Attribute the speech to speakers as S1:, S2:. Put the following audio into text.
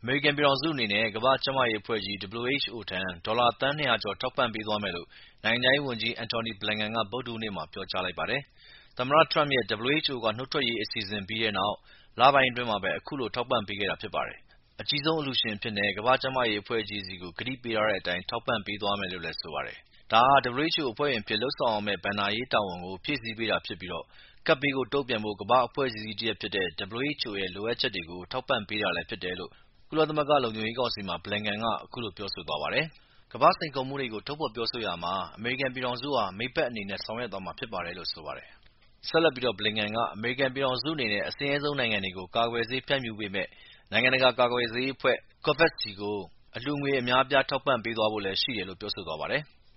S1: မေရိကန်ပြည်ထောင်စုအနေနဲ့ ကမ္ဘာ့ကျန်းမာရေးအဖွဲ့ကြီး WHO ထံ ဒေါ်လာသန်း 200 ကျော်ထောက်ပံ့ပေးသွားမယ်လို့ နိုင်ငံခြားရေးဝန်ကြီး Antony Blinken က ဗုဒ္ဓဟူးနေ့မှာ ပြောကြားလိုက်ပါတယ်။ သမ္မတ Trump ရဲ့ WHO က နုတ်ထွက်ရေးအစီအစဉ်ပြီးတဲ့နောက် လပိုင်းအတွင်းမှာပဲ အခုလို ထောက်ပံ့ပေးခဲ့တာဖြစ်ပါတယ်။ အကြီးဆုံးအလှူရှင်အဖြစ် ကမ္ဘာ့ကျန်းမာရေးအဖွဲ့ကြီးဆီကို ကတိပေးထားတဲ့အတိုင်း ထောက်ပံ့ပေးသွားမယ်လို့လည်း ဆိုပါတယ်။ ဒါဟာ WHO အဖွဲ့ဝင်အဖြစ် လုပ်ဆောင်ရမယ့် ဘဏ္ဍာရေးတာဝန်ကို ဖြည့်ဆည်းပေးတာဖြစ်ပြီး ကပ်ဘေးကို တုံ့ပြန်ဖို့ ကမ္ဘာ့အဖွဲ့အစည်းကြီးတရပ်ဖြစ်တဲ့ WHO ရဲ့ လိုအပ်ချက်တွေကို ထောက်ပံ့ပေးတာလည်းဖြစ်တယ်လို့ ကုလသမဂ္ဂလုံခြုံရေးကောင်စီမှာ Blinken က အခုလို ပြောဆိုသွားပါတယ်။ ကမ္ဘာ့စိန်ခေါ်မှုတွေကို ထုတ်ဖော်ပြောဆိုရာမှာ အမေရိကန်ပြည်ထောင်စုဟာ မိတ်ဘက်အနေနဲ့ ဆောင်ရွက်သွားမှာဖြစ်ပါတယ်လို့ ဆိုပါတယ်။ ဆက်လက်ပြီး Blinken က အမေရိကန်ပြည်ထောင်စုအနေနဲ့ အဆင်းရဲဆုံးနိုင်ငံတွေကို ကာကွယ်ဆေးဖြန့်ဖြူးပေးမယ့် နိုင်ငံတကာကာကွယ်ဆေးအဖွဲ့ COVAX ဆီကို အလှူငွေအများအပြားထောက်ပံ့ပေးသွားဖို့လည်းရှိတယ်လို့ ပြောဆိုသွားပါတယ်